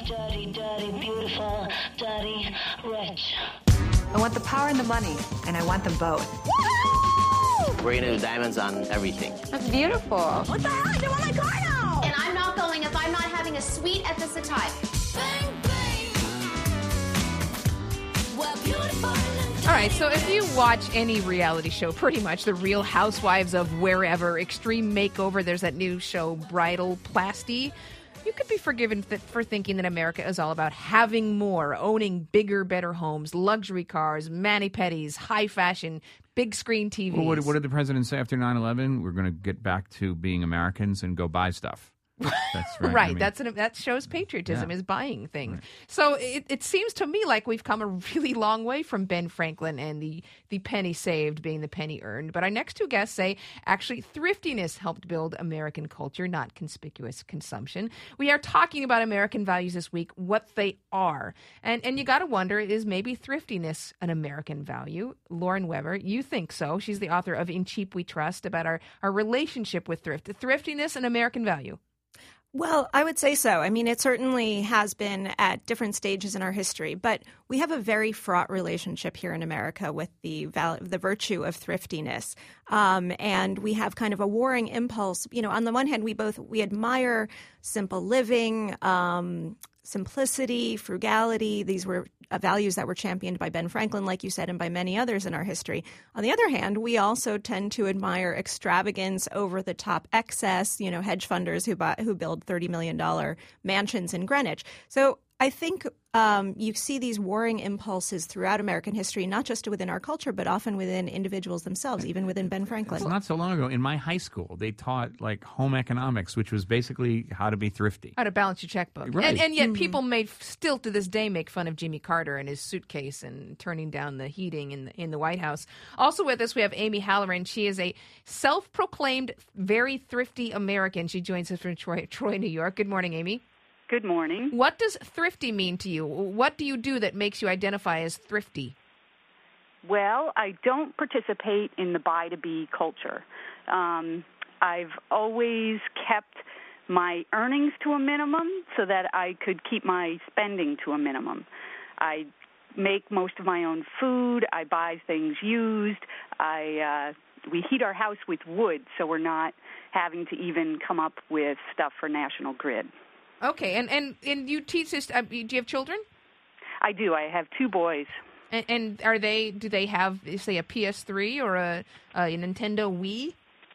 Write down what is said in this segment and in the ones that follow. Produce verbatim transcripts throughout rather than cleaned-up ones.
Dirty, dirty, beautiful, dirty, rich. I want the power and the money, and I want them both. Woo-hoo! We're gonna do diamonds on everything. That's beautiful. What the hell? I want my car now! And I'm not going if I'm not having a suite at the Satai. Bang, bang. We're beautiful. All right, so if you watch any reality show, pretty much The Real Housewives of Wherever, Extreme Makeover, there's that new show, Bridal Plasty, you could be forgiven th- for thinking that America is all about having more, owning bigger, better homes, luxury cars, mani-pedis, high fashion, big screen T Vs. Well, what, what did the president say after nine eleven? We're going to get back to being Americans and go buy stuff. That's right. right. I mean, That's an, that shows patriotism, yeah. is buying things. Right. So it, it seems to me like we've come a really long way from Ben Franklin and the, the penny saved being the penny earned. But our next two guests say actually thriftiness helped build American culture, not conspicuous consumption. We are talking about American values this week, what they are. And and you got to wonder, is maybe thriftiness an American value? Lauren Weber, you think so. She's the author of In Cheap We Trust, about our, our relationship with thrift. Thriftiness an American value? Well, I would say so. I mean, it certainly has been at different stages in our history, but we have a very fraught relationship here in America with the val- the virtue of thriftiness. Um, and we have kind of a warring impulse. You know, on the one hand, we both we admire simple living, um, simplicity, frugality. These were uh, values that were championed by Ben Franklin, like you said, and by many others in our history. On the other hand, we also tend to admire extravagance, over-the-top excess, you know, hedge funders who buy, who build thirty million dollars mansions in Greenwich. So I think um, you see these warring impulses throughout American history, not just within our culture, but often within individuals themselves, even within Ben Franklin. It's not so long ago, in my high school, they taught like home economics, which was basically how to be thrifty. How to balance your checkbook. Right. And, and yet Mm-hmm. people made still to this day make fun of Jimmy Carter and his suitcase and turning down the heating in the, in the White House. Also with us, we have Amy Halloran. She is a self-proclaimed very thrifty American. She joins us from Troy, Troy, New York. Good morning, Amy. Good morning. What does thrifty mean to you? What do you do that makes you identify as thrifty? Well, I don't participate in the buy to be culture. Um, I've always kept my earnings to a minimum so that I could keep my spending to a minimum. I make most of my own food. I buy things used. I uh, we heat our house with wood, so we're not having to even come up with stuff for National Grid. Okay, and, and, and you teach this, uh, do you have children? I do. I have two boys. And, and are they, do they have, say, a P S three or a, a Nintendo Wii?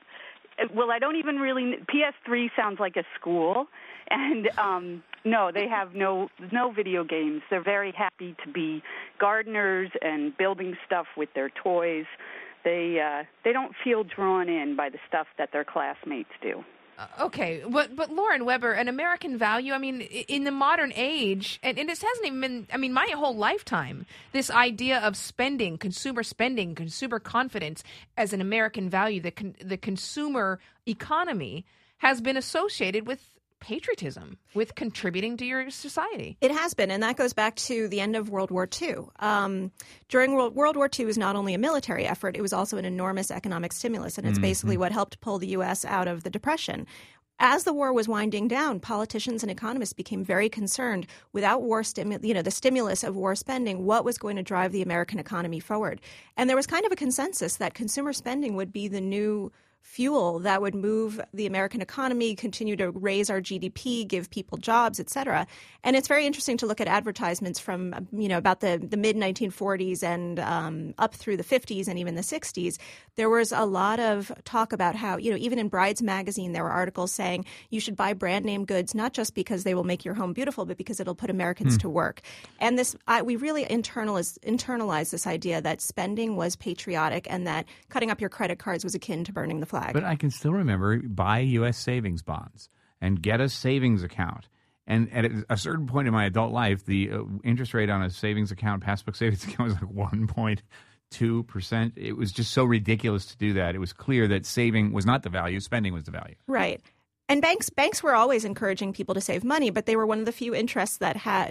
Well, I don't even really, P S three sounds like a school. And um, no, they have no no video games. They're very happy to be gardeners and building stuff with their toys. They uh, they don't feel drawn in by the stuff that their classmates do. Okay, but but Lauren Weber, an American value, I mean, in the modern age, and, and this hasn't even been, I mean, my whole lifetime, this idea of spending, consumer spending, consumer confidence as an American value, the con, the consumer economy has been associated with patriotism, with contributing to your society. It has been, and that goes back to the end of World War Two. Um, during World, World War Two was not only a military effort, it was also an enormous economic stimulus, and it's mm-hmm. basically what helped pull the U S out of the Depression. As the war was winding down, politicians and economists became very concerned without war stimu- you know, the stimulus of war spending, what was going to drive the American economy forward. And there was kind of a consensus that consumer spending would be the new fuel that would move the American economy, continue to raise our G D P, give people jobs, et cetera. And it's very interesting to look at advertisements from, you know, about the, the mid nineteen forties and um, up through the fifties and even the sixties. There was a lot of talk about how, you know, even in Brides magazine, there were articles saying you should buy brand name goods, not just because they will make your home beautiful, but because it'll put Americans mm. to work. And this, I, we really internalize, internalize this idea that spending was patriotic and that cutting up your credit cards was akin to burning the flag. But I can still remember buy U S savings bonds and get a savings account. And at a certain point in my adult life, the uh, interest rate on a savings account, passbook savings account, was like one point two percent. It was just so ridiculous to do that. It was clear that saving was not the value, spending was the value. Right. And banks banks were always encouraging people to save money, but they were one of the few interests that had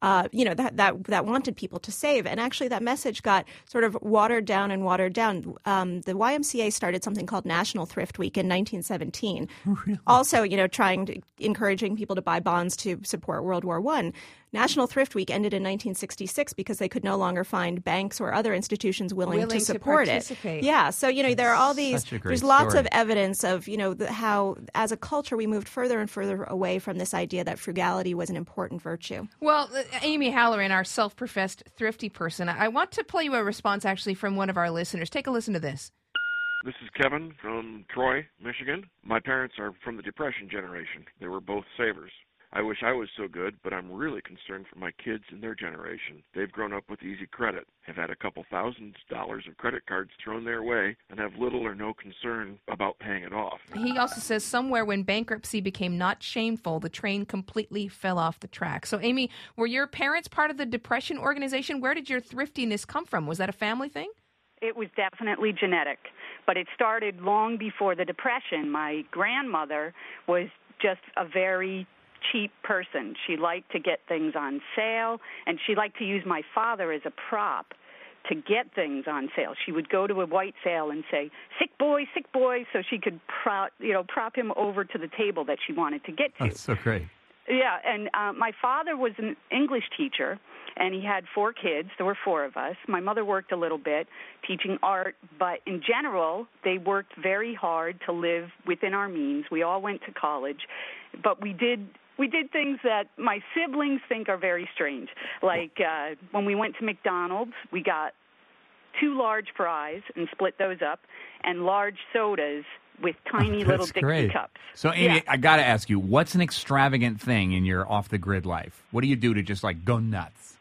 uh, you know, that, that that wanted people to save. And actually that message got sort of watered down and watered down. Um, the Y M C A started something called National Thrift Week in nineteen seventeen. Really? Also, you know, trying to encouraging people to buy bonds to support World War One. National Thrift Week ended in nineteen sixty-six because they could no longer find banks or other institutions willing, willing to support to it. Yeah, so you know That's there are all these. There's lots story. of evidence of you know the, how, as a culture, we moved further and further away from this idea that frugality was an important virtue. Well, uh, Amy Halloran, our self-professed thrifty person, I want to play you a response actually from one of our listeners. Take a listen to this. This is Kevin from Troy, Michigan. My parents are from the Depression generation. They were both savers. I wish I was so good, but I'm really concerned for my kids and their generation. They've grown up with easy credit, have had a couple thousand dollars of credit cards thrown their way, and have little or no concern about paying it off. He also says somewhere when bankruptcy became not shameful, the train completely fell off the track. So, Amy, were your parents part of the Depression organization? Where did your thriftiness come from? Was that a family thing? It was definitely genetic, but it started long before the Depression. My grandmother was just a very cheap person. She liked to get things on sale, and she liked to use my father as a prop to get things on sale. She would go to a white sale and say, "Sick boy, sick boy," so she could prop, you know, prop him over to the table that she wanted to get to. That's so great. Yeah, and uh, my father was an English teacher, and he had four kids. There were four of us. My mother worked a little bit teaching art, but in general, they worked very hard to live within our means. We all went to college, but we did we did things that my siblings think are very strange. Like uh, when we went to McDonald's, we got two large fries and split those up, and large sodas with tiny oh, little Dixie great. cups. So, Amy, yeah. I got to ask you, what's an extravagant thing in your off-the-grid life? What do you do to just, like, go nuts?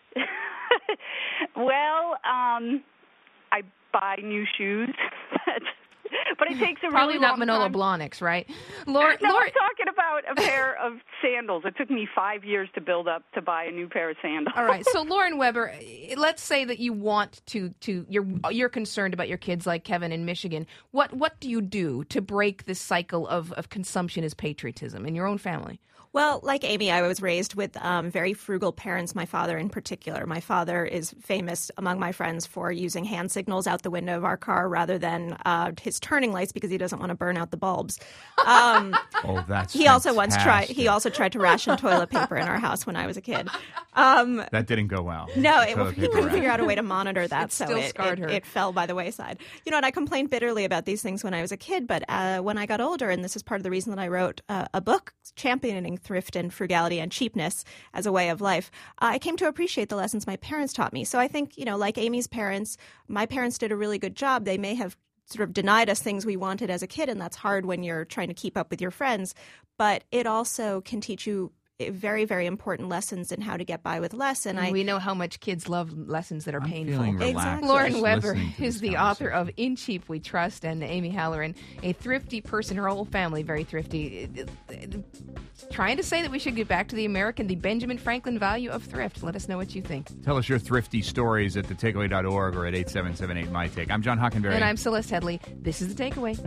Well, um, I buy new shoes. But it takes a Probably really not long Manolo time. Blahniks, right? Laura, no, Laura, I'm talking about a pair of sandals. It took me five years to build up to buy a new pair of sandals. all right. So, Lauren Weber, let's say that you want to, to you're you're concerned about your kids, like Kevin in Michigan. What what do you do to break this cycle of, of consumption as patriotism in your own family? Well, like Amy, I was raised with um, very frugal parents, my father in particular. My father is famous among my friends for using hand signals out the window of our car rather than uh, his turning lights because he doesn't want to burn out the bulbs. Um, oh, that's He also fantastic. once tried. He also tried to ration toilet paper in our house when I was a kid. Um, that didn't go well. No, it, Toilet he paper couldn't ration. figure out a way to monitor that, It so still it, scarred it, her. it fell by the wayside. You know, and I complained bitterly about these things when I was a kid, but uh, when I got older, and this is part of the reason that I wrote uh, a book championing thrift and frugality and cheapness as a way of life, uh, I came to appreciate the lessons my parents taught me. So I think, you know, like Amy's parents, my parents did a really good job. They may have sort of denied us things we wanted as a kid, and that's hard when you're trying to keep up with your friends. But it also can teach you very, very important lessons in how to get by with less. And, And I, we know how much kids love lessons that are I'm painful. feeling relaxed Exactly. Lauren just Weber listening to is this the author of conversation. In Cheap We Trust, and Amy Halloran, a thrifty person, her whole family very thrifty, trying to say that we should get back to the American, the Benjamin Franklin value of thrift. Let us know what you think. Tell us your thrifty stories at the takeaway dot org or at eight seven seven eight my take. I'm John Hockenberry. And I'm Celeste Headley. This is The Takeaway.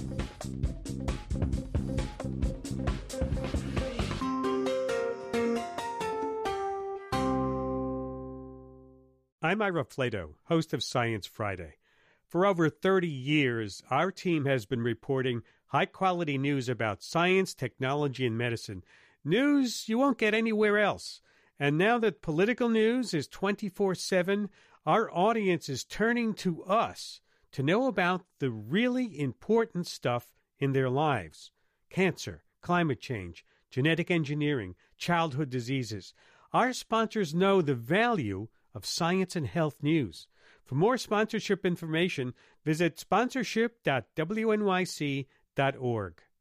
I'm Ira Flato, host of Science Friday. For over thirty years, our team has been reporting high-quality news about science, technology, and medicine. News you won't get anywhere else. And now that political news is twenty-four seven, our audience is turning to us to know about the really important stuff in their lives. Cancer, climate change, genetic engineering, childhood diseases. Our sponsors know the value of science and health news. For more sponsorship information, visit sponsorship dot w n y c dot org.